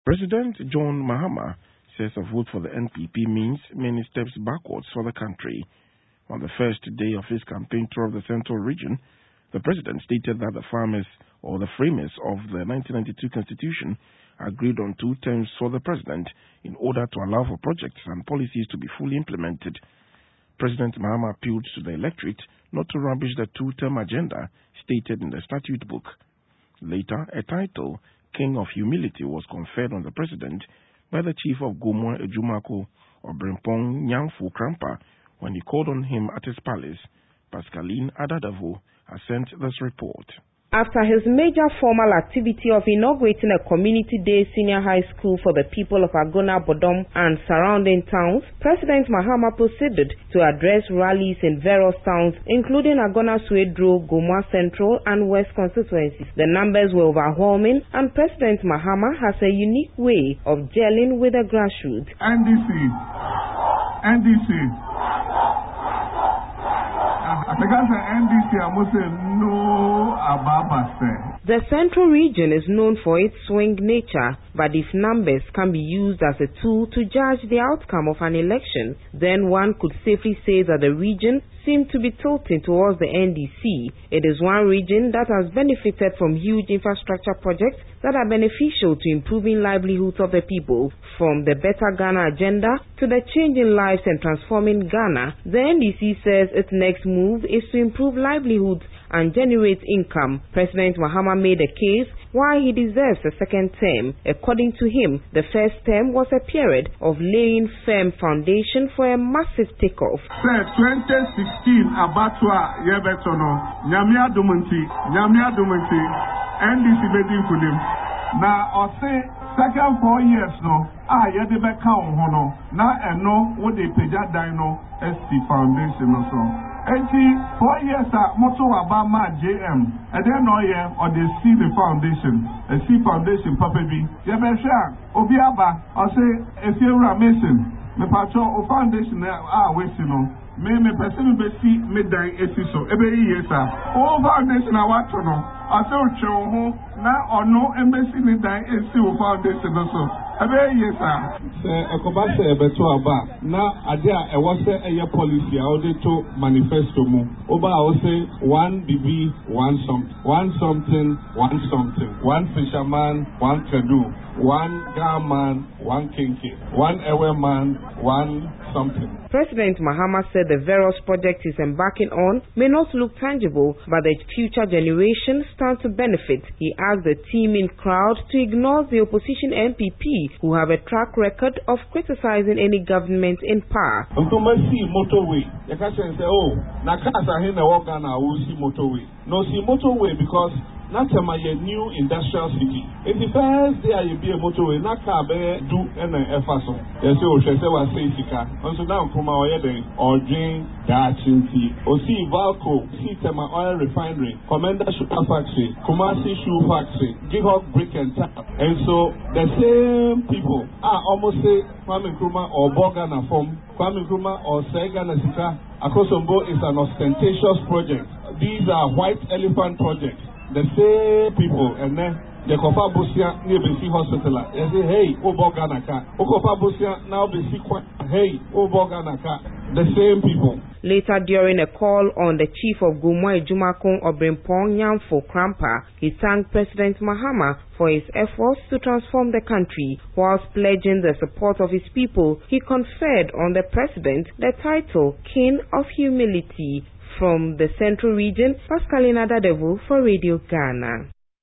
President John Mahama says a vote for the NPP means many steps backwards for the country. On the first day of his campaign tour of the Central Region, the president stated that the framers of the 1992 Constitution agreed on 2 terms for the president in order to allow for projects and policies to be fully implemented. President Mahama appealed to the electorate not to rubbish the 2-term agenda stated in the statute book. Later, a title, King of Humility, was conferred on the president by the chief of Gomoa Ejumako, Obrempong Nyanfo Krampa, when he called on him at his palace. Pascaline Adadavo has sent this report. After his major formal activity of inaugurating a community day senior high school for the people of Agona Bodom and surrounding towns, President Mahama proceeded to address rallies in various towns, including Agona Swedro, Gomoa Central and West constituencies. The numbers were overwhelming, and President Mahama has a unique way of gelling with the grassroots. NDC. The Central Region is known for its swing nature, but if numbers can be used as a tool to judge the outcome of an election, then one could safely say that the region seemed to be tilting towards the NDC. It is one region that has benefited from huge infrastructure projects that are beneficial to improving livelihoods of the people. From the Better Ghana agenda to the changing lives and transforming Ghana, the NDC says its next move is to improve livelihoods and generate income. President Mahama made a case why he deserves a second term. According to him, the first term was a period of laying firm foundation for a massive takeoff. 2016 abatwa yebetono nyamia dumunti NDC bedi kunim na ose second 4 years no yede beka ho na eno wo de peja dan no SC foundation no so 4 years moto abama JM and then or they see the foundation foundation papa bi ye be hwa obi aba o say if you are mason me patcho o foundation we see no me person be see me dan esi so ebe yi yesa o foundation what no I say ho na ono embassy ni dan esi o foundation no so yes, sir. Ekobase ebeto aba na ade a ewo se eye policy a ode to manifesto mu oba o say one BB one something one fisherman one canoe one garman one kinky one ewe man one something. President Mahama said the various projects he's embarking on may not look tangible, but the future generations stand to benefit. He asked the teeming crowd to ignore the opposition NPP, who have a track record of criticizing any government in power. Motorway. You can say, oh, na kasa hina wagana usi motorway. No, see motorway because not a new industrial city. If the first day I be a motorway, not car do an effaso. Yes, was say sika. And so now come our or drink that chinty. Or see Valco, see Tema Oil Refinery, Commander Sugar Factory, Kumasi Shoe Factory, Gihok Brick and Tap. And so the same people are almost say Kwame Nkrumah or Bogana Form, Kwame Nkrumah or Segana Sika. Akosombo is an ostentatious project. These are white elephant projects. The same people, and then the Kofa Busia near Besi Hospital. They say, hey, Oboganaka. Okofa Busia now Besi hey, Oboganaka. The same people. Later, during a call on the chief of Gomoa Ejumako, Obrempong Nyanfo Krampa, he thanked President Mahama for his efforts to transform the country. Whilst pledging the support of his people, he conferred on the president the title King of Humility. From the Central Region, Pascaline Adadavo for Radio Ghana.